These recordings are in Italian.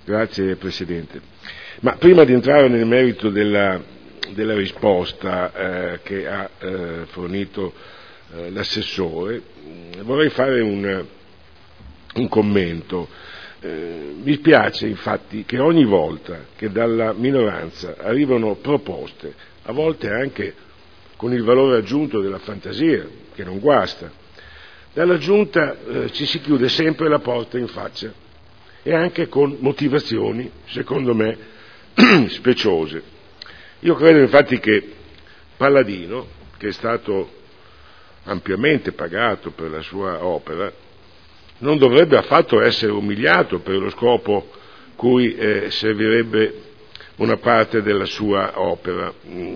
Grazie Presidente. Ma prima di entrare nel merito della risposta che ha fornito l'assessore, vorrei fare un commento. Mi spiace infatti che ogni volta che dalla minoranza arrivano proposte, a volte anche con il valore aggiunto della fantasia, che non guasta, dalla Giunta ci si chiude sempre la porta in faccia, e anche con motivazioni, secondo me, speciose. Io credo infatti che Palladino, che è stato ampiamente pagato per la sua opera, non dovrebbe affatto essere umiliato per lo scopo cui servirebbe una parte della sua opera.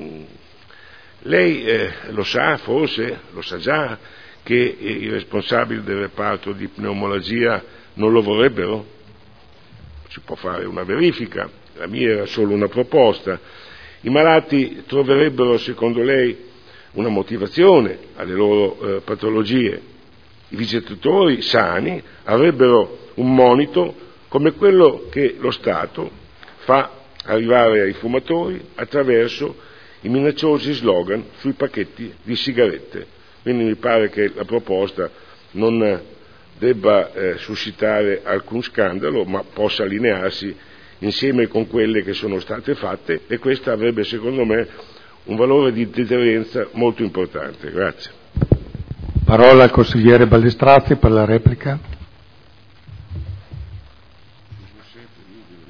Lei lo sa, forse, lo sa già, che i responsabili del reparto di pneumologia non lo vorrebbero? Si può fare una verifica, la mia era solo una proposta. I malati troverebbero, secondo lei, una motivazione alle loro patologie. I visitatori sani avrebbero un monito come quello che lo Stato fa arrivare ai fumatori attraverso i minacciosi slogan sui pacchetti di sigarette. Quindi mi pare che la proposta non debba suscitare alcun scandalo, ma possa allinearsi insieme con quelle che sono state fatte, e questa avrebbe, secondo me, un valore di deterrenza molto importante. Grazie. Parola al consigliere Ballestrazzi per la replica.